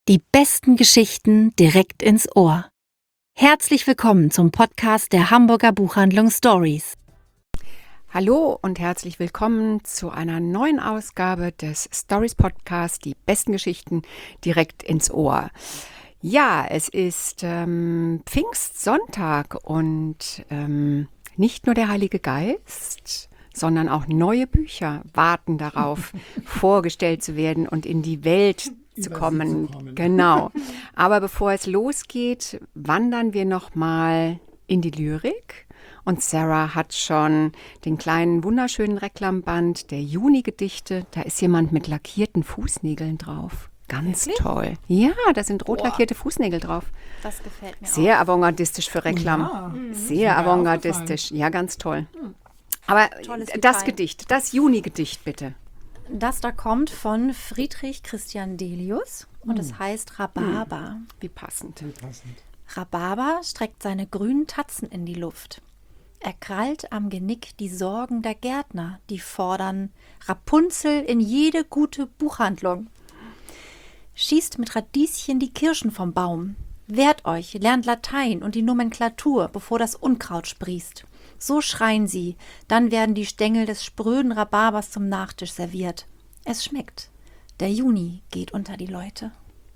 Die besten Geschichten direkt ins Ohr. Herzlich willkommen zum Podcast der Hamburger Buchhandlung Stories. Hallo und herzlich willkommen zu einer neuen Ausgabe des Stories Podcasts, die besten Geschichten direkt ins Ohr. Ja, es ist Pfingstsonntag und nicht nur der Heilige Geist, sondern auch neue Bücher warten darauf, vorgestellt zu werden und in die Welt zu kommen. Genau. Aber bevor es losgeht, wandern wir nochmal in die Lyrik. Und Sarah hat schon den kleinen, wunderschönen Reklamband der Juni-Gedichte. Da ist jemand mit lackierten Fußnägeln drauf. Ganz toll. Ja, da sind rot lackierte Fußnägel drauf. Das gefällt mir Sehr avantgardistisch für Reklam. Ja, Sehr avantgardistisch. Ja, ganz toll. Aber Tolles das Detail. Gedicht, das Juni-Gedicht bitte. Das da kommt von Friedrich Christian Delius und es heißt Rhabarber. Wie passend. Rhabarber streckt seine grünen Tatzen in die Luft. Er krallt am Genick die Sorgen der Gärtner, die fordern Rapunzel in jede gute Buchhandlung. Schießt mit Radieschen die Kirschen vom Baum. Wehrt euch, lernt Latein und die Nomenklatur, bevor das Unkraut sprießt. So schreien sie, dann werden die Stängel des spröden Rhabarbers zum Nachtisch serviert. Es schmeckt. Der Juni geht unter die Leute.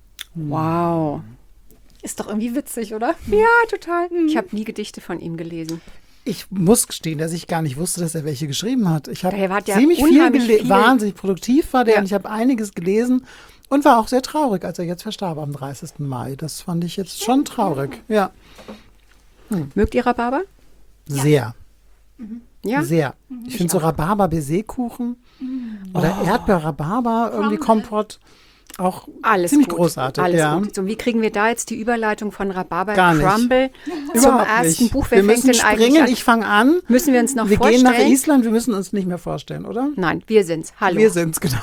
Wow. Ist doch irgendwie witzig, oder? Ja, total. Ich habe nie Gedichte von ihm gelesen. Ich muss gestehen, dass ich gar nicht wusste, dass er welche geschrieben hat. Ich habe Er hat ja ziemlich viel unheimlich viel. wahnsinnig produktiv war der Ja. und ich habe einiges gelesen und war auch sehr traurig, als er jetzt verstarb am 30. Mai. Das fand ich jetzt schon traurig. Ja, Mögt ihr Rhabarber? sehr, Ja. sehr. Ich finde so Rhabarber-Baiser-Kuchen oder Erdbeer-Rhabarber irgendwie Kompott auch Alles ziemlich gut. großartig. Alles ja. gut. So, wie kriegen wir da jetzt die Überleitung von Rhabarber Gar nicht. Crumble zum Überhaupt ersten nicht. Buch? Wir Wer fängt müssen denn eigentlich springen. an? Ich fange an. Müssen wir uns noch Wir vorstellen? gehen nach Island. Wir müssen uns nicht mehr vorstellen, oder? Nein, wir sind's. Hallo. Wir sind's, genau.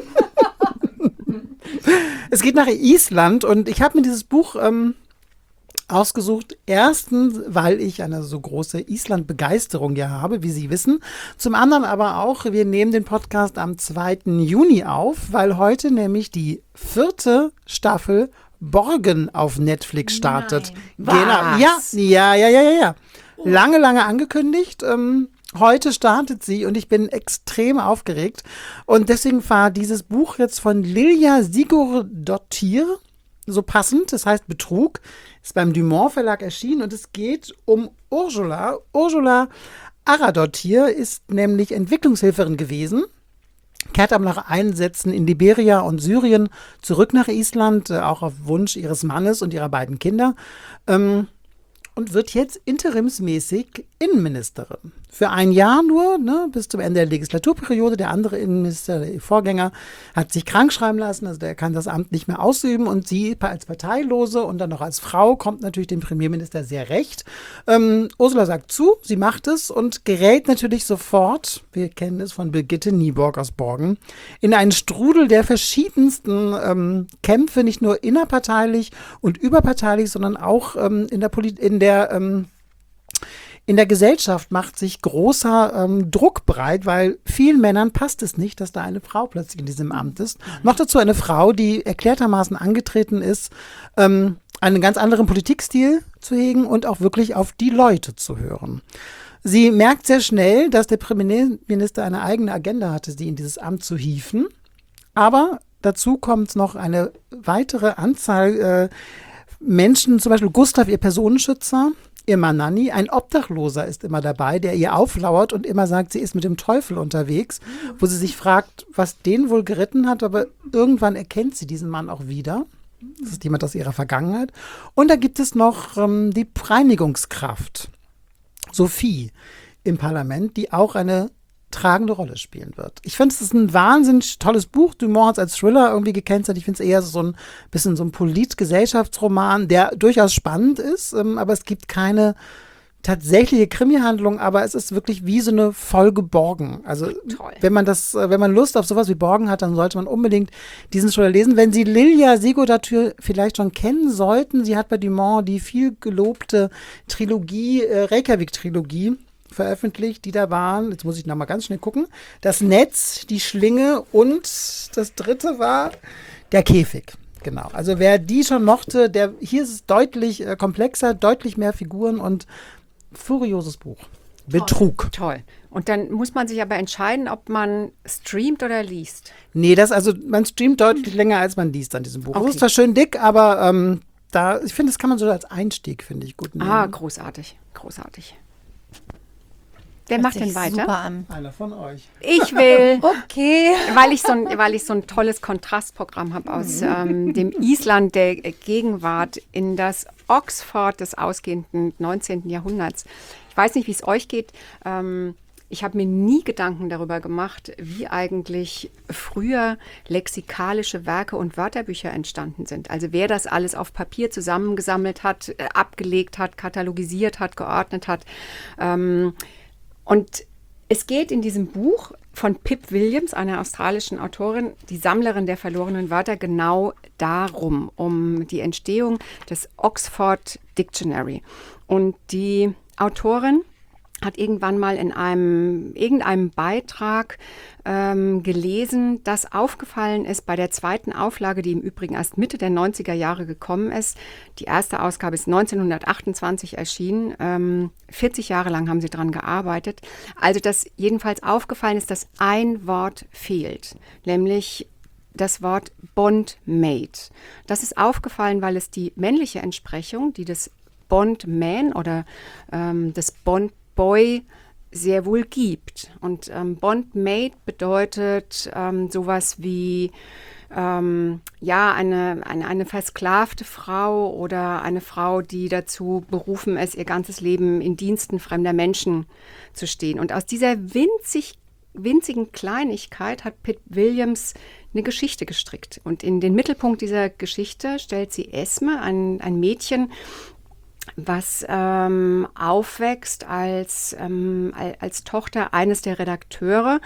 Es geht nach Island und ich habe mir dieses Buch ausgesucht. Erstens, weil ich eine so große Island-Begeisterung ja habe, wie Sie wissen. Zum anderen aber auch, wir nehmen den Podcast am 2. Juni auf, weil heute nämlich die 4. Staffel Borgen auf Netflix startet. Was? Ja. Lange angekündigt. Heute startet sie und ich bin extrem aufgeregt. Und deswegen war dieses Buch jetzt von Lilja Sigurdóttir so passend. Das heißt Betrug. Ist beim Dumont Verlag erschienen und es geht um Ursula. Ursula Aradóttir ist nämlich Entwicklungshilferin gewesen. Kehrt aber nach Einsätzen in Liberia und Syrien zurück nach Island, auch auf Wunsch ihres Mannes und ihrer beiden Kinder. Und wird jetzt interimsmäßig Innenministerin. Für ein Jahr nur, ne, bis zum Ende der Legislaturperiode. Der andere Innenminister, der Vorgänger, hat sich krank schreiben lassen, also der kann das Amt nicht mehr ausüben. Und sie als Parteilose und dann noch als Frau kommt natürlich dem Premierminister sehr recht. Ursula sagt zu, sie macht es und gerät natürlich sofort, wir kennen es von Birgitte Nyborg aus Borgen, in einen Strudel der verschiedensten Kämpfe, nicht nur innerparteilich und überparteilich, sondern auch in der Gesellschaft macht sich großer Druck breit, weil vielen Männern passt es nicht, dass da eine Frau plötzlich in diesem Amt ist. Noch dazu eine Frau, die erklärtermaßen angetreten ist, einen ganz anderen Politikstil zu hegen und auch wirklich auf die Leute zu hören. Sie merkt sehr schnell, dass der Premierminister eine eigene Agenda hatte, sie in dieses Amt zu hieven. Aber dazu kommt noch eine weitere Anzahl Menschen, zum Beispiel Gustav, ihr Personenschützer, ihr Manani, ein Obdachloser ist immer dabei, der ihr auflauert und immer sagt, sie ist mit dem Teufel unterwegs, wo sie sich fragt, was den wohl geritten hat, aber irgendwann erkennt sie diesen Mann auch wieder. Das ist jemand aus ihrer Vergangenheit. Und da gibt es noch die Reinigungskraft, Sophie, im Parlament, die auch eine tragende Rolle spielen wird. Ich finde, es ist ein wahnsinnig tolles Buch. Dumont hat es als Thriller irgendwie gekennzeichnet. Ich finde es eher so ein bisschen so ein Polit-Gesellschaftsroman, der durchaus spannend ist, aber es gibt keine tatsächliche Krimi-Handlung, aber es ist wirklich wie so eine Folge Borgen. Also Toll. wenn man Lust auf sowas wie Borgen hat, dann sollte man unbedingt diesen Thriller lesen. Wenn Sie Lilja Sigurdóttir vielleicht schon kennen sollten, sie hat bei Dumont die viel gelobte Trilogie, Reykjavik-Trilogie veröffentlicht, die da waren. Jetzt muss ich noch mal ganz schnell gucken. Das Netz, die Schlinge und das dritte war der Käfig. Genau. Also wer die schon mochte, hier ist es deutlich komplexer, deutlich mehr Figuren und furioses Buch. Betrug. Toll. Und dann muss man sich aber entscheiden, ob man streamt oder liest. Nee, man streamt deutlich länger, als man liest an diesem Buch. Okay. Es ist zwar schön dick, aber ich finde, das kann man so als Einstieg, finde ich, gut nehmen. Großartig. Wer macht denn weiter? Super an. Einer von euch. Ich will. Okay. Weil ich so ein tolles Kontrastprogramm habe aus dem Island der Gegenwart in das Oxford des ausgehenden 19. Jahrhunderts. Ich weiß nicht, wie es euch geht. Ich habe mir nie Gedanken darüber gemacht, wie eigentlich früher lexikalische Werke und Wörterbücher entstanden sind. Also wer das alles auf Papier zusammengesammelt hat, abgelegt hat, katalogisiert hat, geordnet hat. Und es geht in diesem Buch von Pip Williams, einer australischen Autorin, die Sammlerin der verlorenen Wörter, genau darum, um die Entstehung des Oxford Dictionary. Und die Autorin hat irgendwann mal in irgendeinem Beitrag gelesen, dass aufgefallen ist bei der zweiten Auflage, die im Übrigen erst Mitte der 90er Jahre gekommen ist. Die erste Ausgabe ist 1928 erschienen. 40 Jahre lang haben sie daran gearbeitet. Also, dass jedenfalls aufgefallen ist, dass ein Wort fehlt, nämlich das Wort Bondmaid. Das ist aufgefallen, weil es die männliche Entsprechung, die des Bondman oder des Bondboy sehr wohl gibt. Und Bondmaid bedeutet sowas wie eine versklavte Frau oder eine Frau, die dazu berufen ist, ihr ganzes Leben in Diensten fremder Menschen zu stehen. Und aus dieser winzigen Kleinigkeit hat Pip Williams eine Geschichte gestrickt. Und in den Mittelpunkt dieser Geschichte stellt sie Esme, ein Mädchen, was aufwächst als Tochter eines der Redakteure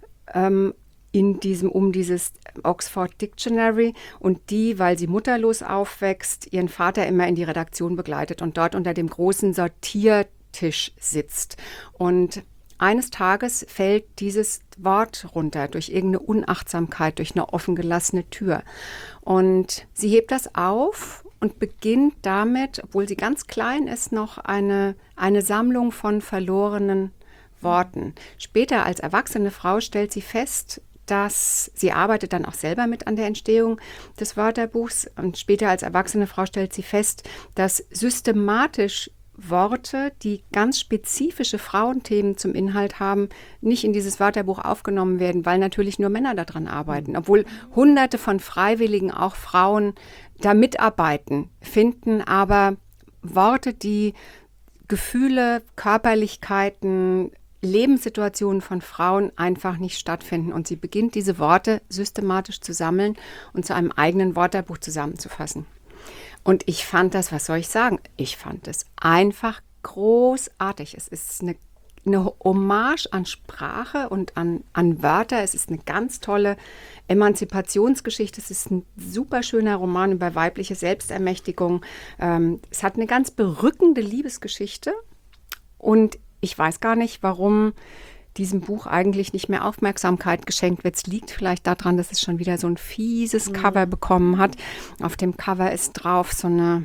um dieses Oxford Dictionary, und die, weil sie mutterlos aufwächst, ihren Vater immer in die Redaktion begleitet und dort unter dem großen Sortiertisch sitzt. Und eines Tages fällt dieses Wort runter durch irgendeine Unachtsamkeit, durch eine offen gelassene Tür. Und sie hebt das auf und beginnt damit, obwohl sie ganz klein ist, noch eine Sammlung von verlorenen Worten. Später als erwachsene Frau stellt sie fest, dass sie arbeitet dann auch selber mit an der Entstehung des Wörterbuchs, und später als erwachsene Frau stellt sie fest, dass systematisch Worte, die ganz spezifische Frauenthemen zum Inhalt haben, nicht in dieses Wörterbuch aufgenommen werden, weil natürlich nur Männer daran arbeiten. Obwohl Hunderte von Freiwilligen, auch Frauen, da mitarbeiten, finden aber Worte, die Gefühle, Körperlichkeiten, Lebenssituationen von Frauen einfach nicht stattfinden. Und sie beginnt, diese Worte systematisch zu sammeln und zu einem eigenen Wörterbuch zusammenzufassen. Und ich fand das, was soll ich sagen? Ich fand es einfach großartig. Es ist eine Hommage an Sprache und an Wörter. Es ist eine ganz tolle Emanzipationsgeschichte. Es ist ein super schöner Roman über weibliche Selbstermächtigung. Es hat eine ganz berückende Liebesgeschichte. Und ich weiß gar nicht, warum diesem Buch eigentlich nicht mehr Aufmerksamkeit geschenkt wird. Es liegt vielleicht daran, dass es schon wieder so ein fieses Cover bekommen hat. Auf dem Cover ist drauf so eine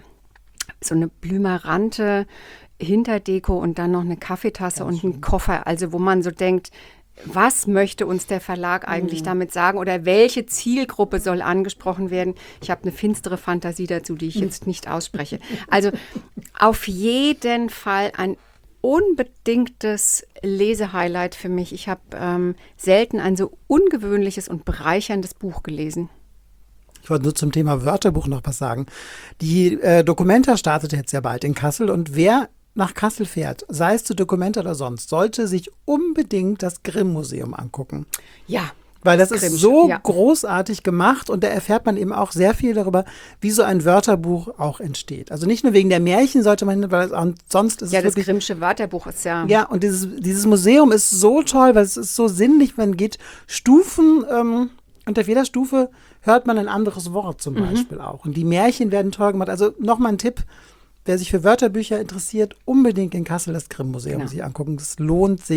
blümerante Hinterdeko und dann noch eine Kaffeetasse und ein Koffer. Also wo man so denkt, was möchte uns der Verlag eigentlich damit sagen oder welche Zielgruppe soll angesprochen werden? Ich habe eine finstere Fantasie dazu, die ich jetzt nicht ausspreche. Also auf jeden Fall ein unbedingtes Lesehighlight für mich. Ich habe selten ein so ungewöhnliches und bereicherndes Buch gelesen. Ich wollte nur zum Thema Wörterbuch noch was sagen. Die Documenta startet jetzt ja bald in Kassel, und wer nach Kassel fährt, sei es zu Documenta oder sonst, sollte sich unbedingt das Grimm-Museum angucken. Ja. Weil das ist so großartig gemacht, und da erfährt man eben auch sehr viel darüber, wie so ein Wörterbuch auch entsteht. Also nicht nur wegen der Märchen sollte man hin, weil sonst ist es wirklich... Ja, das Grimmsche Wörterbuch ist ja... Ja, und dieses Museum ist so toll, weil es ist so sinnlich, man geht Stufen, unter jeder Stufe hört man ein anderes Wort zum Beispiel auch. Und die Märchen werden toll gemacht. Also nochmal ein Tipp, wer sich für Wörterbücher interessiert, unbedingt in Kassel das Grimm-Museum sich angucken. Das lohnt sich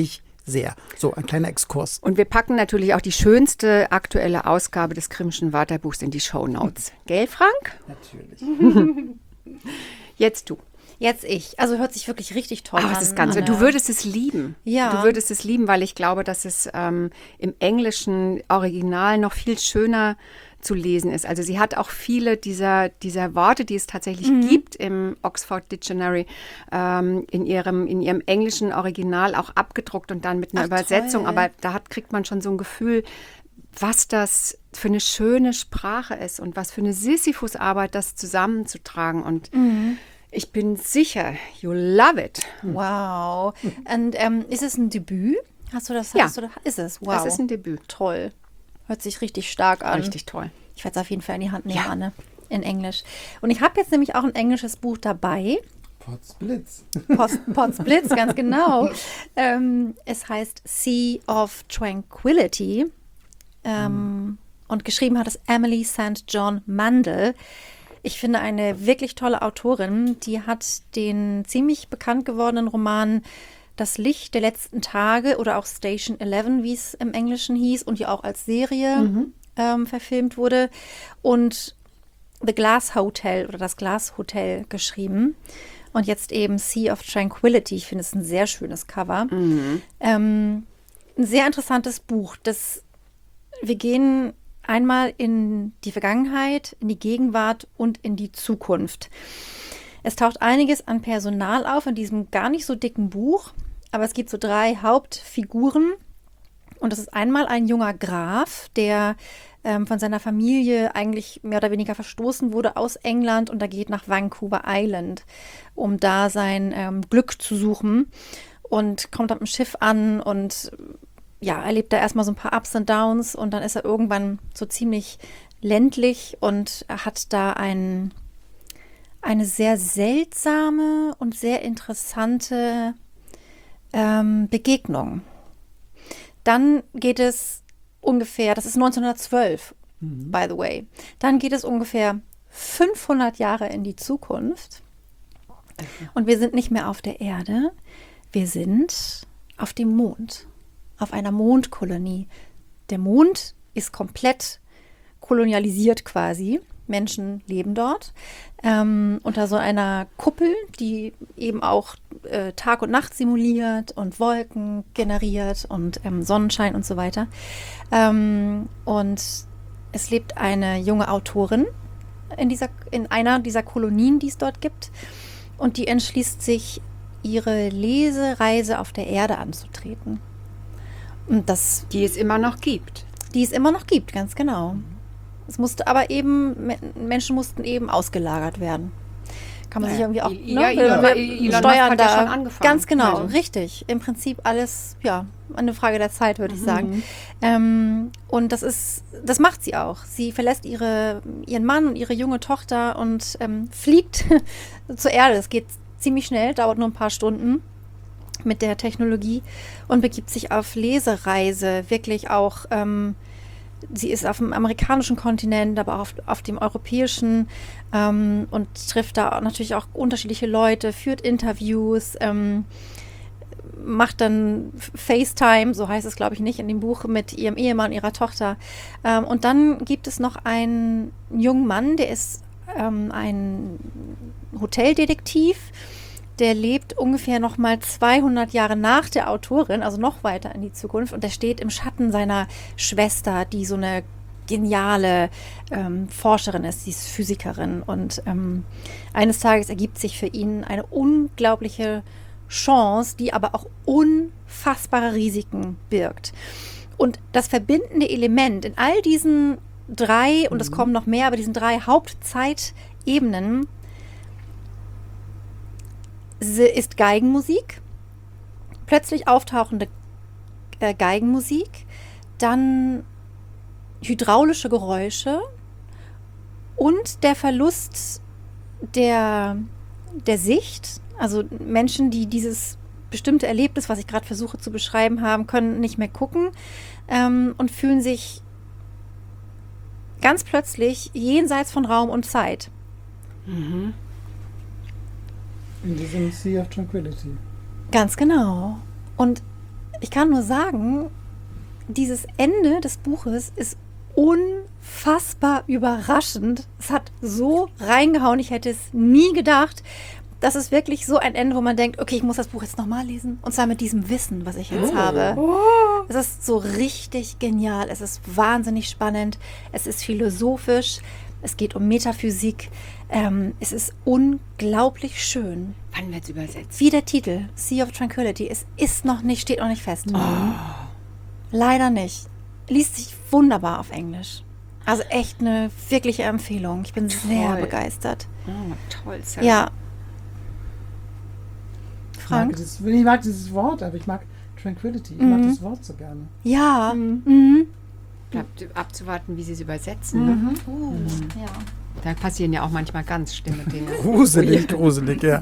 sehr. So, ein kleiner Exkurs. Und wir packen natürlich auch die schönste aktuelle Ausgabe des Grimmschen Wörterbuchs in die Shownotes. Gell, Frank? Natürlich. Jetzt du. Jetzt ich. Also hört sich wirklich richtig toll an. Das ist ganz, Anne. du würdest es lieben. Ja. Du würdest es lieben, weil ich glaube, dass es im englischen Original noch viel schöner zu lesen ist. Also sie hat auch viele dieser Worte, die es tatsächlich gibt im Oxford Dictionary, in ihrem englischen Original auch abgedruckt und dann mit einer Übersetzung. Toll. Aber da kriegt man schon so ein Gefühl, was das für eine schöne Sprache ist und was für eine Sisyphusarbeit, das zusammenzutragen. Und ich bin sicher, you love it. Wow. Und ist es ein Debüt? Hast du das? Ja. Ist es? Wow. Das ist ein Debüt. Toll. Hört sich richtig stark an. Richtig toll. Ich werde es auf jeden Fall in die Hand nehmen, Ja. Anne. In Englisch. Und ich habe jetzt nämlich auch ein englisches Buch dabei. Potsblitz. Potsblitz, ganz genau. Es heißt Sea of Tranquility. Und geschrieben hat es Emily St. John Mandel. Ich finde eine wirklich tolle Autorin. Die hat den ziemlich bekannt gewordenen Roman Das Licht der letzten Tage oder auch Station 11, wie es im Englischen hieß und die auch als Serie verfilmt wurde. Und The Glass Hotel oder das Glas Hotel geschrieben. Und jetzt eben Sea of Tranquility. Ich finde es ein sehr schönes Cover. Ein sehr interessantes Buch. Wir gehen einmal in die Vergangenheit, in die Gegenwart und in die Zukunft. Es taucht einiges an Personal auf in diesem gar nicht so dicken Buch, aber es gibt so 3 Hauptfiguren. Und das ist einmal ein junger Graf, der von seiner Familie eigentlich mehr oder weniger verstoßen wurde aus England und er geht nach Vancouver Island, um da sein Glück zu suchen und kommt auf dem Schiff an und ja, erlebt da erstmal so ein paar Ups und Downs und dann ist er irgendwann so ziemlich ländlich und er hat da eine sehr seltsame und sehr interessante Begegnung. Dann geht es ungefähr, das ist 1912, by the way, dann geht es ungefähr 500 Jahre in die Zukunft und wir sind nicht mehr auf der Erde, wir sind auf dem Mond. Auf einer Mondkolonie. Der Mond ist komplett kolonialisiert quasi. Menschen leben dort unter so einer Kuppel, die eben auch Tag und Nacht simuliert und Wolken generiert und Sonnenschein und so weiter. Und es lebt eine junge Autorin in einer dieser Kolonien, die es dort gibt. Und die entschließt sich, ihre Lesereise auf der Erde anzutreten. Und Die es immer noch gibt. Die es immer noch gibt, ganz genau. Es musste aber eben, Menschen mussten eben ausgelagert werden. Kann man sich irgendwie auch Elon Musk steuern hat da. ja schon angefangen. Ganz genau, Also. richtig. Im Prinzip alles, ja, eine Frage der Zeit, würde ich sagen. Und das macht sie auch. Sie verlässt ihren Mann und ihre junge Tochter und fliegt zur Erde. Es geht ziemlich schnell, dauert nur ein paar Stunden mit der Technologie und begibt sich auf Lesereise, wirklich auch, sie ist auf dem amerikanischen Kontinent, aber auch auf dem europäischen und trifft da natürlich auch unterschiedliche Leute, führt Interviews, macht dann FaceTime, so heißt es glaube ich nicht in dem Buch, mit ihrem Ehemann, ihrer Tochter. Und dann gibt es noch einen jungen Mann, der ist ein Hoteldetektiv. Der lebt ungefähr noch mal 200 Jahre nach der Autorin, also noch weiter in die Zukunft. Und der steht im Schatten seiner Schwester, die so eine geniale Forscherin ist, sie ist Physikerin. Und eines Tages ergibt sich für ihn eine unglaubliche Chance, die aber auch unfassbare Risiken birgt. Und das verbindende Element in all diesen 3, und es kommen noch mehr, aber diesen 3 Hauptzeitebenen ist Geigenmusik, plötzlich auftauchende Geigenmusik, dann hydraulische Geräusche und der Verlust der Sicht. Also Menschen, die dieses bestimmte Erlebnis, was ich gerade versuche zu beschreiben haben, können nicht mehr gucken und fühlen sich ganz plötzlich jenseits von Raum und Zeit. In diesem Sea of Tranquility. Ganz genau. Und Ich kann nur sagen, dieses Ende des Buches ist unfassbar überraschend. Es hat so reingehauen, ich hätte es nie gedacht. Das ist wirklich so ein Ende, wo man denkt, okay, ich muss das Buch jetzt nochmal lesen. Und zwar mit diesem Wissen, was ich jetzt habe. Es ist so richtig genial. Es ist wahnsinnig spannend. Es ist philosophisch. Es geht um Metaphysik. Es ist unglaublich schön. Wann wird es übersetzt? Wie der Titel, Sea of Tranquility. Es ist noch nicht, steht noch nicht fest. Leider nicht. Liest sich wunderbar auf Englisch. Also echt eine wirkliche Empfehlung. Ich bin sehr begeistert. Oh, toll, Sarah. Ja. Ich Frank? mag dieses Wort, aber ich mag Tranquility. Ich mag das Wort so gerne. Ja. Bleibt abzuwarten, wie sie es übersetzen. Ne? Ja. Da passieren ja auch manchmal ganz schlimme Dinge. Gruselig, ja.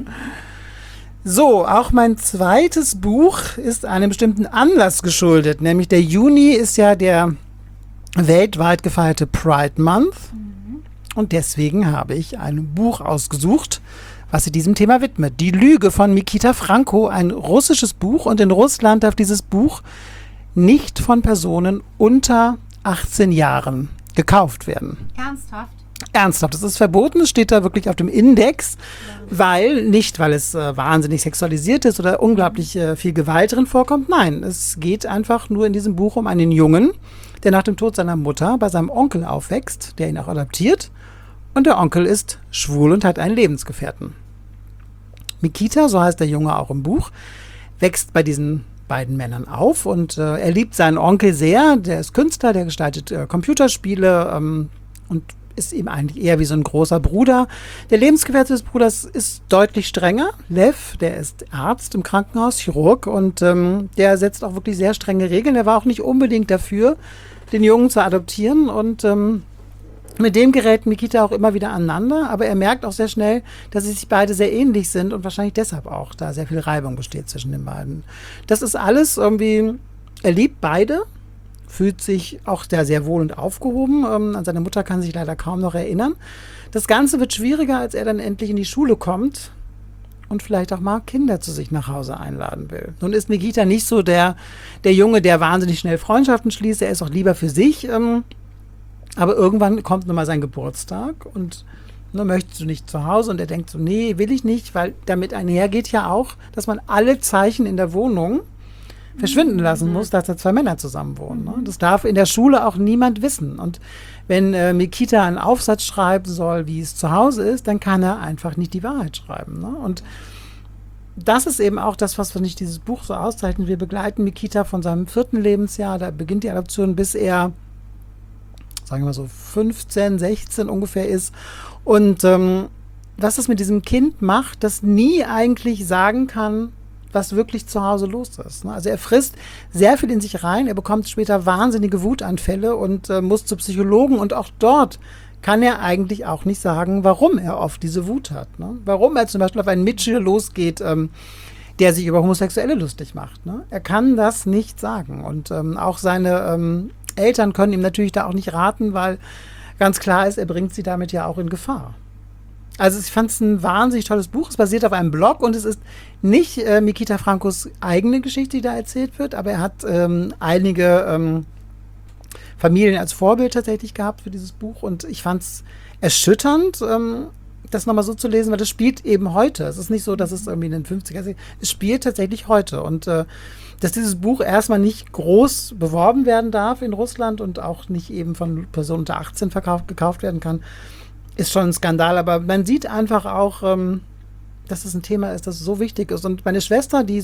So, auch mein zweites Buch ist einem bestimmten Anlass geschuldet, nämlich der Juni ist ja der weltweit gefeierte Pride Month und deswegen habe ich ein Buch ausgesucht, was sich diesem Thema widmet. Die Lüge von Mikita Franco, ein russisches Buch und in Russland darf dieses Buch nicht von Personen unter 18 Jahren gekauft werden. Ernsthaft, das ist verboten, es steht da wirklich auf dem Index, weil es wahnsinnig sexualisiert ist oder unglaublich viel Gewalt drin vorkommt. Nein, es geht einfach nur in diesem Buch um einen Jungen, der nach dem Tod seiner Mutter bei seinem Onkel aufwächst, der ihn auch adoptiert. Und der Onkel ist schwul und hat einen Lebensgefährten. Mikita, so heißt der Junge auch im Buch, wächst bei diesen beiden Männern auf und er liebt seinen Onkel sehr. Der ist Künstler, der gestaltet Computerspiele und ist ihm eigentlich eher wie so ein großer Bruder. Der Lebensgefährte des Bruders ist deutlich strenger. Lev, der ist Arzt im Krankenhaus, Chirurg und der setzt auch wirklich sehr strenge Regeln. Der war auch nicht unbedingt dafür, den Jungen zu adoptieren und mit dem gerät Mikita auch immer wieder aneinander, aber er merkt auch sehr schnell, dass sie sich beide sehr ähnlich sind und wahrscheinlich deshalb auch da sehr viel Reibung besteht zwischen den beiden. Das ist alles irgendwie, er liebt beide, fühlt sich auch da sehr wohl und aufgehoben. An seine Mutter kann sich leider kaum noch erinnern. Das Ganze wird schwieriger, als er dann endlich in die Schule kommt und vielleicht auch mal Kinder zu sich nach Hause einladen will. Nun ist Mikita nicht so der Junge, der wahnsinnig schnell Freundschaften schließt, er ist auch lieber für sich, aber irgendwann kommt nochmal sein Geburtstag und möchtest du nicht zu Hause? Und er denkt so, nee, will ich nicht, weil damit einhergeht ja auch, dass man alle Zeichen in der Wohnung verschwinden lassen muss, dass da zwei Männer zusammen wohnen. Ne? Das darf in der Schule auch niemand wissen. Und wenn Mikita einen Aufsatz schreiben soll, wie es zu Hause ist, dann kann er einfach nicht die Wahrheit schreiben. Ne? Und das ist eben auch das, was nicht dieses Buch so auszeichnet. Wir begleiten Mikita von seinem 4. Lebensjahr, da beginnt die Adoption, bis er sagen wir mal so 15, 16 ungefähr ist. Und was es mit diesem Kind macht, das nie eigentlich sagen kann, was wirklich zu Hause los ist. Ne? Also er frisst sehr viel in sich rein, er bekommt später wahnsinnige Wutanfälle und muss zu Psychologen und auch dort kann er eigentlich auch nicht sagen, warum er oft diese Wut hat. Ne? Warum er zum Beispiel auf einen Mitschüler losgeht, der sich über Homosexuelle lustig macht. Ne? Er kann das nicht sagen und auch seine Eltern können ihm natürlich da auch nicht raten, weil ganz klar ist, er bringt sie damit ja auch in Gefahr. Also ich fand es ein wahnsinnig tolles Buch. Es basiert auf einem Blog und es ist nicht Mikita Francos eigene Geschichte, die da erzählt wird, aber er hat einige Familien als Vorbild tatsächlich gehabt für dieses Buch und ich fand es erschütternd, das nochmal so zu lesen, weil das spielt eben heute. Es ist nicht so, dass es irgendwie in den 50er ist. Es spielt tatsächlich heute und dass dieses Buch erstmal nicht groß beworben werden darf in Russland und auch nicht eben von Personen unter 18 gekauft werden kann, ist schon ein Skandal. Aber man sieht einfach auch, dass es ein Thema ist, das so wichtig ist. Und meine Schwester, die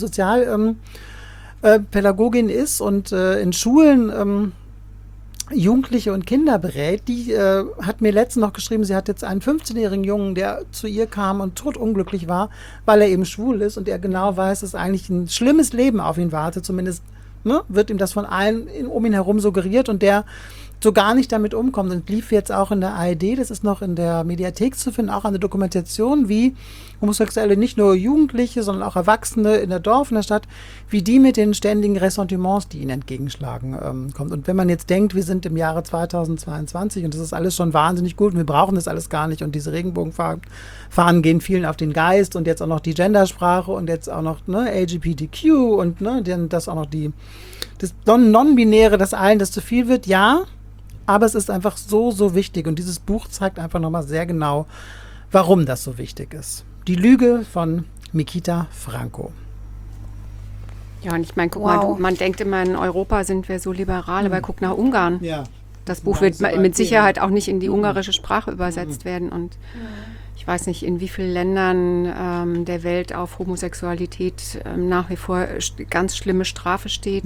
Sozialpädagogin ist und in Schulen Jugendliche und Kinder berät, die hat mir letztens noch geschrieben, sie hat jetzt einen 15-jährigen Jungen, der zu ihr kam und totunglücklich war, weil er eben schwul ist und er genau weiß, dass eigentlich ein schlimmes Leben auf ihn wartet, zumindest wird ihm das von allen um ihn herum suggeriert und der so gar nicht damit umkommt. Und lief jetzt auch in der ARD, das ist noch in der Mediathek zu finden, auch eine Dokumentation, wie Homosexuelle, nicht nur Jugendliche, sondern auch Erwachsene in der Dorf, in der Stadt, wie die mit den ständigen Ressentiments, die ihnen entgegenschlagen, kommt. Und wenn man jetzt denkt, wir sind im Jahre 2022 und das ist alles schon wahnsinnig gut und wir brauchen das alles gar nicht und diese Regenbogenfahnen gehen vielen auf den Geist und jetzt auch noch die Gendersprache und jetzt auch noch LGBTQ und das auch noch das Non-Binäre, dass allen das zu viel wird, ja, aber es ist einfach so, so wichtig und dieses Buch zeigt einfach nochmal sehr genau, warum das so wichtig ist. Die Lüge von Mikita Franco. Ja, und ich meine, guck mal, man denkt immer, in Europa sind wir so liberal, aber guck nach Ungarn. Ja. Das Buch wird mit Sicherheit auch nicht in die ungarische Sprache übersetzt werden. Und ich weiß nicht, in wie vielen Ländern der Welt auf Homosexualität nach wie vor ganz schlimme Strafe steht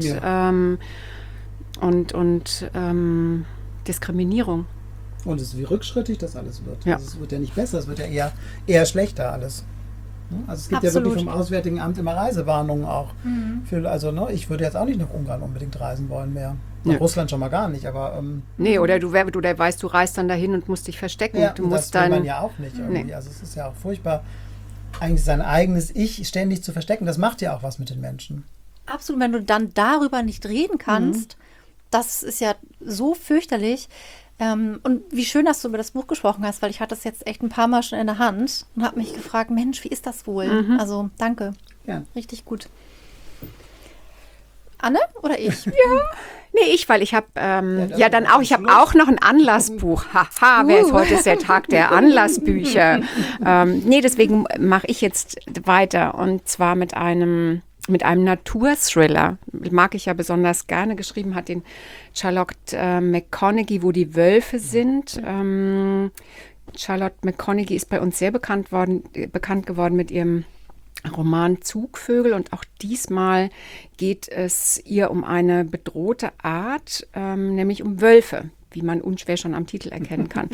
und Diskriminierung. Und es ist wie rückschrittig das alles wird. Ja. Also es wird ja nicht besser, es wird ja eher schlechter alles. Also es gibt ja wirklich vom Auswärtigen Amt immer Reisewarnungen auch. Ich würde jetzt auch nicht nach Ungarn unbedingt reisen wollen mehr. Nach Russland schon mal gar nicht, aber... Nee, oder du weißt, du reist dann dahin und musst dich verstecken. Ja, du musst das will man ja auch nicht irgendwie. Nee. Also es ist ja auch furchtbar, eigentlich sein eigenes Ich ständig zu verstecken. Das macht ja auch was mit den Menschen. Absolut, wenn du dann darüber nicht reden kannst, das ist ja so fürchterlich. Und wie schön, dass du über das Buch gesprochen hast, weil ich hatte es jetzt echt ein paar Mal schon in der Hand und habe mich gefragt, Mensch, wie ist das wohl? Also danke, richtig gut. Anne oder ich? Nee, weil ich habe ich habe auch noch ein Anlassbuch. Haha, heute ist der Tag der Anlassbücher. Deswegen mache ich jetzt weiter und zwar mit einem Naturthriller. Mag ich ja besonders gerne. Geschrieben hat den Charlotte McConaghy, wo die Wölfe sind. Charlotte McConaghy ist bei uns sehr bekannt geworden mit ihrem Roman Zugvögel und auch diesmal geht es ihr um eine bedrohte Art, nämlich um Wölfe, wie man unschwer schon am Titel erkennen kann.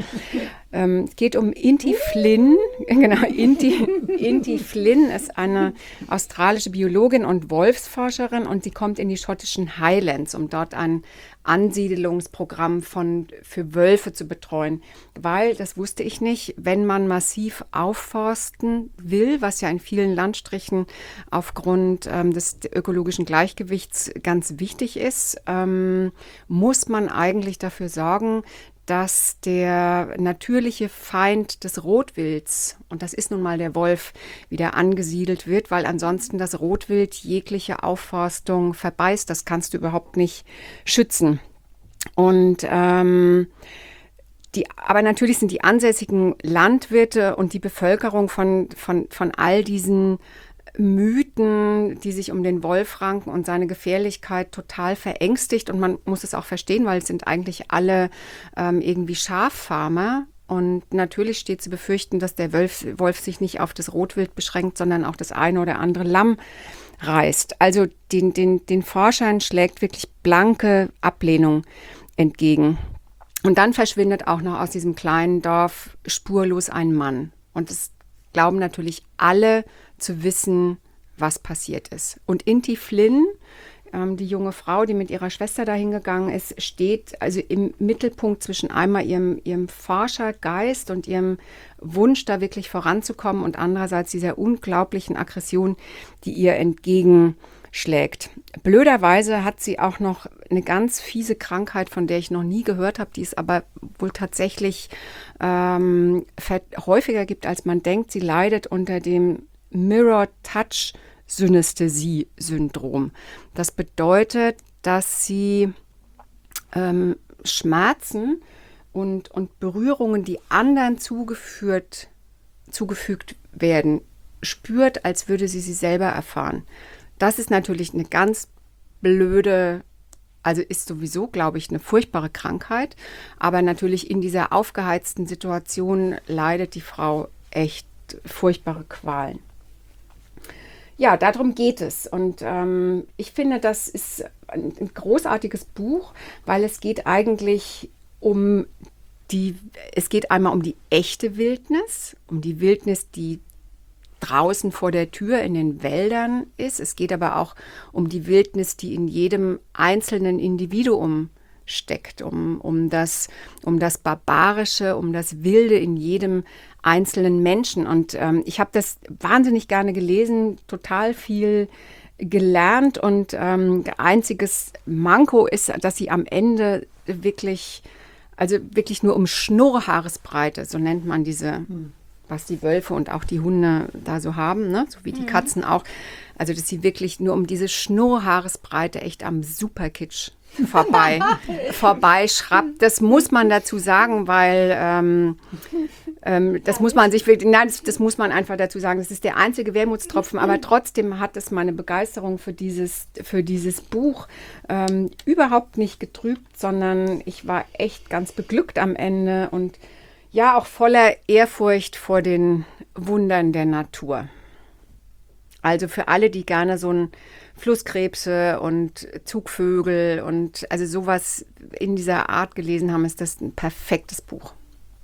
Es geht um Inti Flynn. Genau, Inti Flynn ist eine australische Biologin und Wolfsforscherin und sie kommt in die schottischen Highlands, um dort ein Ansiedelungsprogramm für Wölfe zu betreuen. Weil, das wusste ich nicht, wenn man massiv aufforsten will, was ja in vielen Landstrichen aufgrund des ökologischen Gleichgewichts ganz wichtig ist, muss man eigentlich dafür sorgen, dass der natürliche Feind des Rotwilds, und das ist nun mal der Wolf, wieder angesiedelt wird, weil ansonsten das Rotwild jegliche Aufforstung verbeißt. Das kannst du überhaupt nicht schützen. Und aber natürlich sind die ansässigen Landwirte und die Bevölkerung von all diesen Mythen, die sich um den Wolf ranken und seine Gefährlichkeit total verängstigt. Und man muss es auch verstehen, weil es sind eigentlich alle irgendwie Schaffarmer. Und natürlich steht zu befürchten, dass der Wolf sich nicht auf das Rotwild beschränkt, sondern auch das eine oder andere Lamm reißt. Also den Forschern schlägt wirklich blanke Ablehnung entgegen. Und dann verschwindet auch noch aus diesem kleinen Dorf spurlos ein Mann. Und es glauben natürlich alle zu wissen, was passiert ist. Und Inti Flynn, die junge Frau, die mit ihrer Schwester dahin gegangen ist, steht also im Mittelpunkt zwischen einmal ihrem Forschergeist und ihrem Wunsch, da wirklich voranzukommen und andererseits dieser unglaublichen Aggression, die ihr entgegenschlägt. Blöderweise hat sie auch noch eine ganz fiese Krankheit, von der ich noch nie gehört habe, die es aber wohl tatsächlich häufiger gibt, als man denkt. Sie leidet unter dem Mirror-Touch-Synästhesie-Syndrom. Das bedeutet, dass sie Schmerzen und Berührungen, die anderen zugefügt werden, spürt, als würde sie selber erfahren. Das ist natürlich eine ganz blöde, also ist sowieso, glaube ich, eine furchtbare Krankheit. Aber natürlich in dieser aufgeheizten Situation leidet die Frau echt furchtbare Qualen. Ja, darum geht es. Und ich finde, das ist ein großartiges Buch, weil es geht eigentlich es geht einmal um die echte Wildnis, um die Wildnis, die draußen vor der Tür in den Wäldern ist. Es geht aber auch um die Wildnis, die in jedem einzelnen Individuum steckt, um das Barbarische, um das Wilde in jedem einzelnen Menschen. Und ich habe das wahnsinnig gerne gelesen, total viel gelernt und einziges Manko ist, dass sie am Ende wirklich nur um Schnurrhaaresbreite, so nennt man diese, was die Wölfe und auch die Hunde da so haben, ne? So wie die Katzen auch. Also dass sie wirklich nur um diese Schnurrhaaresbreite echt am Superkitsch vorbeischraubt. Das muss man dazu sagen, weil das muss man sich wirklich, nein, das muss man einfach dazu sagen. Das ist der einzige Wermutstropfen, aber trotzdem hat es meine Begeisterung für dieses Buch überhaupt nicht getrübt, sondern ich war echt ganz beglückt am Ende und ja, auch voller Ehrfurcht vor den Wundern der Natur. Also für alle, die gerne so ein Flusskrebse und Zugvögel und also sowas in dieser Art gelesen haben, ist das ein perfektes Buch.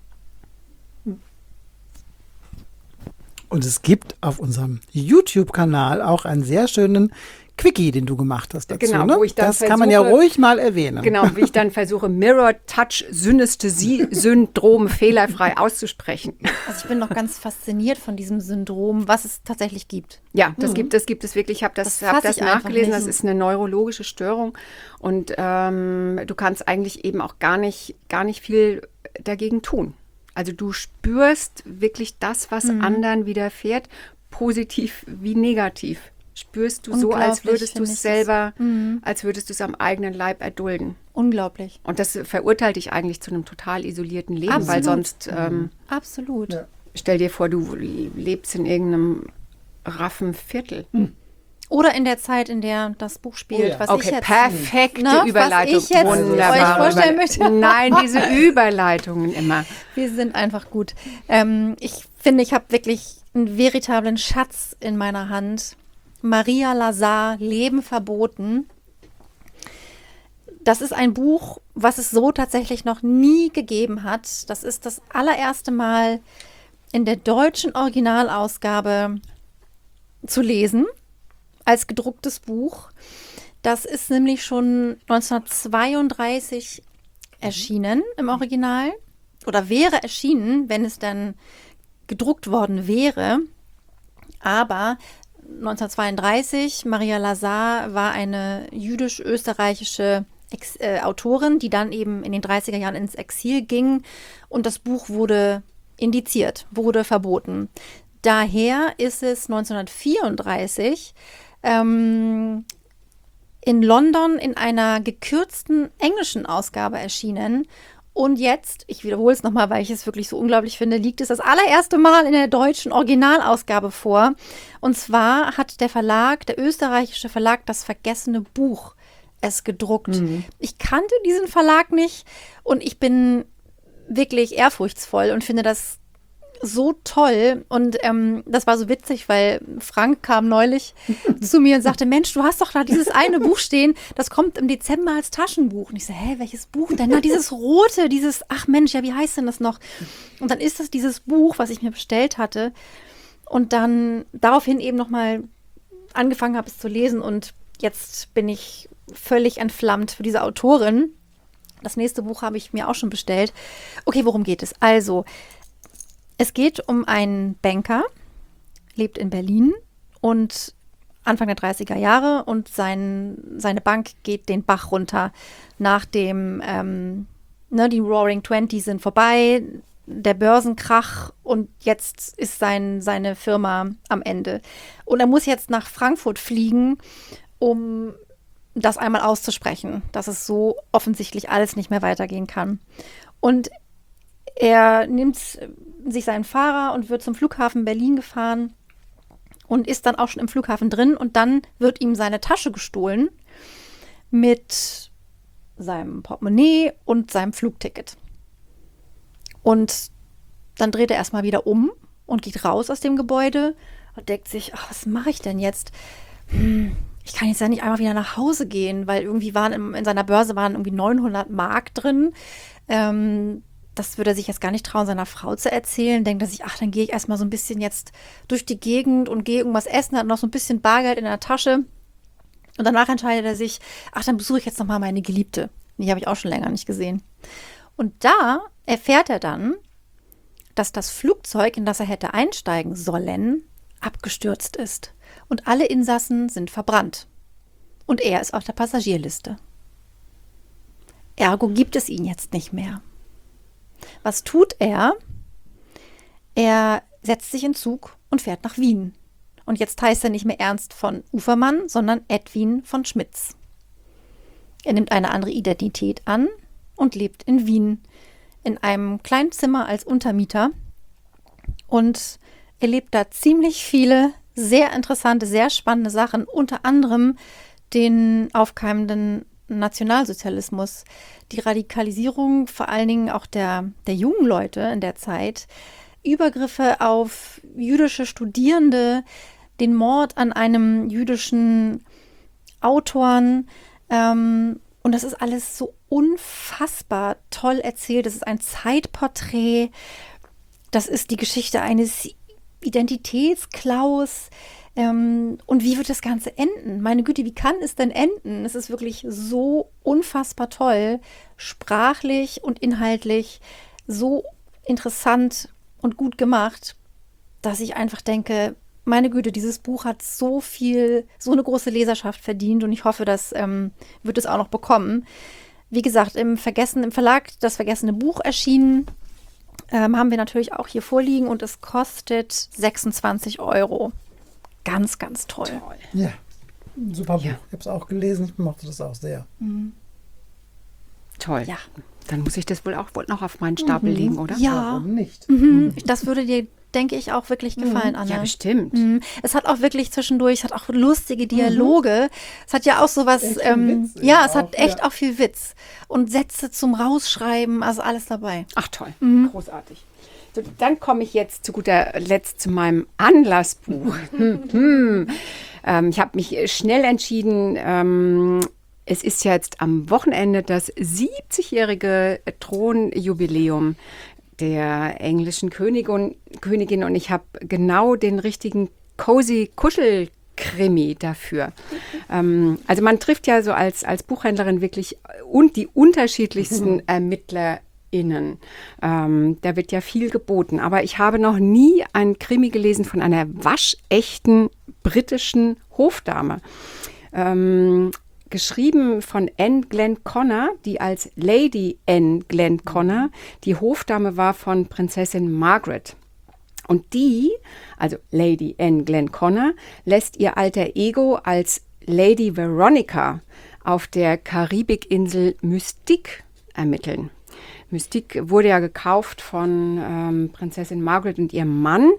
Und es gibt auf unserem YouTube-Kanal auch einen sehr schönen Quickie, den du gemacht hast dazu. Genau, ne? wo ich dann das kann man ja ruhig mal erwähnen. Genau, wie ich dann versuche, Mirror-Touch-Synästhesie-Syndrom fehlerfrei auszusprechen. Also ich bin noch ganz fasziniert von diesem Syndrom, was es tatsächlich gibt. Ja, das gibt es wirklich. Ich habe das nachgelesen. Das ist eine neurologische Störung. Und du kannst eigentlich eben auch gar nicht viel dagegen tun. Also du spürst wirklich das, was anderen widerfährt, positiv wie negativ. Spürst du so, als würdest du es selber, als würdest du es am eigenen Leib erdulden. Unglaublich. Und das verurteilt dich eigentlich zu einem total isolierten Leben, Absolut. weil sonst, Absolut. Ja. stell dir vor, du lebst in irgendeinem raffen Viertel. Oder in der Zeit, in der das Buch spielt, Oh ja. was Okay, ich jetzt... perfekte Ne, Überleitung. was ich jetzt euch vorstellen möchte. Nein, diese Überleitungen immer. Wir sind einfach gut. Ich finde, ich habe wirklich einen veritablen Schatz in meiner Hand. Maria Lazar, Leben verboten. Das ist ein Buch, was es so tatsächlich noch nie gegeben hat. Das ist das allererste Mal in der deutschen Originalausgabe zu lesen, als gedrucktes Buch. Das ist nämlich schon 1932 erschienen im Original oder wäre erschienen, wenn es dann gedruckt worden wäre. Aber 1932, Maria Lazar war eine jüdisch-österreichische Autorin, die dann eben in den 30er Jahren ins Exil ging und das Buch wurde indiziert, wurde verboten. Daher ist es 1934 in London in einer gekürzten englischen Ausgabe erschienen. Und jetzt, ich wiederhole es nochmal, weil ich es wirklich so unglaublich finde, liegt es das allererste Mal in der deutschen Originalausgabe vor. Und zwar hat der österreichische Verlag Das Vergessene Buch es gedruckt. Ich kannte diesen Verlag nicht und ich bin wirklich ehrfurchtsvoll und finde das so toll. Und das war so witzig, weil Frank kam neulich zu mir und sagte, Mensch, du hast doch da dieses eine Buch stehen, das kommt im Dezember als Taschenbuch. Und ich so, welches Buch denn? Na, dieses rote, ach Mensch, ja, wie heißt denn das noch? Und dann ist das dieses Buch, was ich mir bestellt hatte. Und dann daraufhin eben nochmal angefangen habe, es zu lesen. Und jetzt bin ich völlig entflammt für diese Autorin. Das nächste Buch habe ich mir auch schon bestellt. Okay, worum geht es? Also, es geht um einen Banker, lebt in Berlin und Anfang der 30er Jahre und seine Bank geht den Bach runter. Nach dem, die Roaring Twenties sind vorbei, der Börsenkrach und jetzt ist seine Firma am Ende. Und er muss jetzt nach Frankfurt fliegen, um das einmal auszusprechen, dass es so offensichtlich alles nicht mehr weitergehen kann. Und er nimmt sich seinen Fahrer und wird zum Flughafen Berlin gefahren und ist dann auch schon im Flughafen drin. Und dann wird ihm seine Tasche gestohlen mit seinem Portemonnaie und seinem Flugticket. Und dann dreht er erstmal wieder um und geht raus aus dem Gebäude und denkt sich, was mache ich denn jetzt? Ich kann jetzt ja nicht einfach wieder nach Hause gehen, weil irgendwie in seiner Börse waren irgendwie 900 Mark drin. Das würde er sich jetzt gar nicht trauen, seiner Frau zu erzählen. Denkt er sich, dann gehe ich erstmal so ein bisschen jetzt durch die Gegend und gehe irgendwas essen, hat noch so ein bisschen Bargeld in der Tasche. Und danach entscheidet er sich, dann besuche ich jetzt nochmal meine Geliebte. Die habe ich auch schon länger nicht gesehen. Und da erfährt er dann, dass das Flugzeug, in das er hätte einsteigen sollen, abgestürzt ist. Und alle Insassen sind verbrannt. Und er ist auf der Passagierliste. Ergo gibt es ihn jetzt nicht mehr. Was tut er? Er setzt sich in Zug und fährt nach Wien. Und jetzt heißt er nicht mehr Ernst von Ufermann, sondern Edwin von Schmitz. Er nimmt eine andere Identität an und lebt in Wien, in einem kleinen Zimmer als Untermieter und erlebt da ziemlich viele sehr interessante, sehr spannende Sachen, unter anderem den aufkeimenden Nationalsozialismus, die Radikalisierung vor allen Dingen auch der jungen Leute in der Zeit, Übergriffe auf jüdische Studierende, den Mord an einem jüdischen Autoren. Und das ist alles so unfassbar toll erzählt. Das ist ein Zeitporträt. Das ist die Geschichte eines Identitätsklaus. Und wie wird das Ganze enden? Meine Güte, wie kann es denn enden? Es ist wirklich so unfassbar toll, sprachlich und inhaltlich so interessant und gut gemacht, dass ich einfach denke, meine Güte, dieses Buch hat so eine große Leserschaft verdient und ich hoffe, das wird es auch noch bekommen. Wie gesagt, im Verlag Das vergessene Buch erschienen, haben wir natürlich auch hier vorliegen und es kostet 26 €. Ganz, ganz toll. Ja, super Buch. Ich habe es auch gelesen, ich mochte das auch sehr. Toll. Ja. Dann muss ich das wohl noch auf meinen Stapel legen, oder? Ja, Warum nicht? Das würde dir, denke ich, auch wirklich gefallen, Anne. Ja, bestimmt. Es hat auch wirklich zwischendurch, es hat auch lustige Dialoge. Es hat ja auch sowas, Echt viel Witz es hat auch, echt ja. auch viel Witz. Und Sätze zum Rausschreiben, also alles dabei. Ach toll, großartig. So, dann komme ich jetzt zu guter Letzt zu meinem Anlassbuch. Ich habe mich schnell entschieden, es ist ja jetzt am Wochenende das 70-jährige Thronjubiläum der englischen Königin und ich habe genau den richtigen cozy Kuschelkrimi dafür. Also man trifft ja so als Buchhändlerin wirklich die unterschiedlichsten ErmittlerInnen. Da wird ja viel geboten. Aber ich habe noch nie einen Krimi gelesen von einer waschechten britischen Hofdame. Geschrieben von Anne Glenconner, die als Lady Anne Glenconner die Hofdame war von Prinzessin Margaret. Und die, also Lady Anne Glenconner, lässt ihr alter Ego als Lady Veronica auf der Karibikinsel Mystique ermitteln. Mystique wurde ja gekauft von Prinzessin Margaret und ihrem Mann.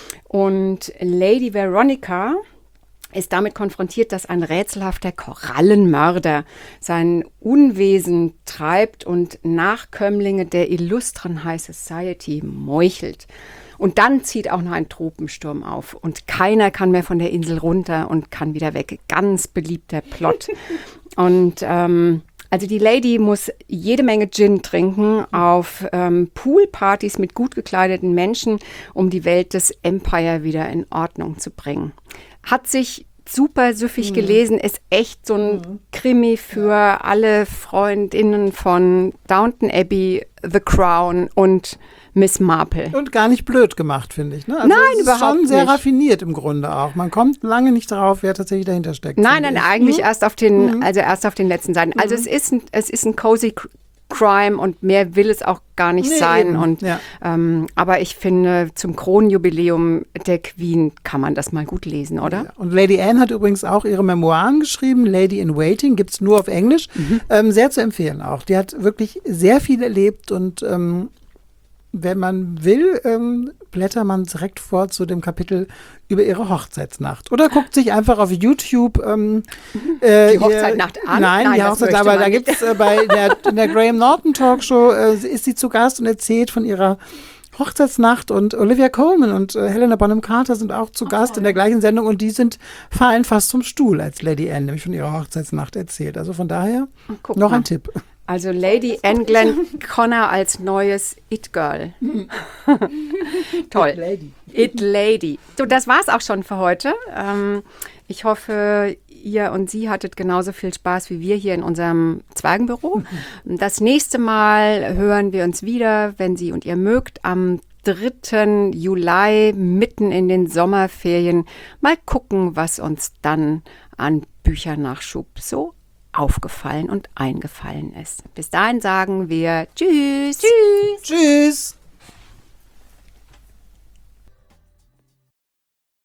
Und Lady Veronica ist damit konfrontiert, dass ein rätselhafter Korallenmörder sein Unwesen treibt und Nachkömmlinge der illustren High Society meuchelt. Und dann zieht auch noch ein Tropensturm auf und keiner kann mehr von der Insel runter und kann wieder weg. Ganz beliebter Plot. Und also die Lady muss jede Menge Gin trinken auf Poolpartys mit gut gekleideten Menschen, um die Welt des Empire wieder in Ordnung zu bringen. Hat sich super süffig gelesen, ist echt so ein Krimi für alle Freundinnen von Downton Abbey, The Crown und Miss Marple. Und gar nicht blöd gemacht, finde ich. Ne? Also Nein, es ist überhaupt schon sehr nicht. raffiniert im Grunde auch. Man kommt lange nicht darauf, wer tatsächlich dahinter steckt. Nein, finde ich. eigentlich erst auf den letzten Seiten. Also es ist ein cozy Crime und mehr will es auch gar nicht sein. Eben. Und, Ja. aber ich finde, zum Kronjubiläum der Queen kann man das mal gut lesen, oder? Ja. Und Lady Anne hat übrigens auch ihre Memoiren geschrieben, Lady in Waiting, gibt es nur auf Englisch. Sehr zu empfehlen auch. Die hat wirklich sehr viel erlebt und wenn man will, blättert man direkt vor zu dem Kapitel über ihre Hochzeitsnacht. Oder guckt sich einfach auf YouTube Die Hochzeitnacht an? Nein, die das Hochzeit, möchte aber man da nicht. gibt es in der Graham Norton Talkshow ist sie zu Gast und erzählt von ihrer Hochzeitsnacht und Olivia Colman und Helena Bonham Carter sind auch zu Gast in der gleichen Sendung und die fallen fast zum Stuhl, als Lady Anne nämlich von ihrer Hochzeitsnacht erzählt. Also von daher Guck noch mal. ein Tipp. Also Lady Anne Glenconner als neues It-Girl. Toll. Lady. It Lady. So, das war's auch schon für heute. Ich hoffe, ihr und sie hattet genauso viel Spaß wie wir hier in unserem Zwergenbüro. Das nächste Mal hören wir uns wieder, wenn Sie und ihr mögt, am 3. Juli, mitten in den Sommerferien. Mal gucken, was uns dann an Büchernachschub so aufgefallen und eingefallen ist. Bis dahin sagen wir Tschüss. Tschüss.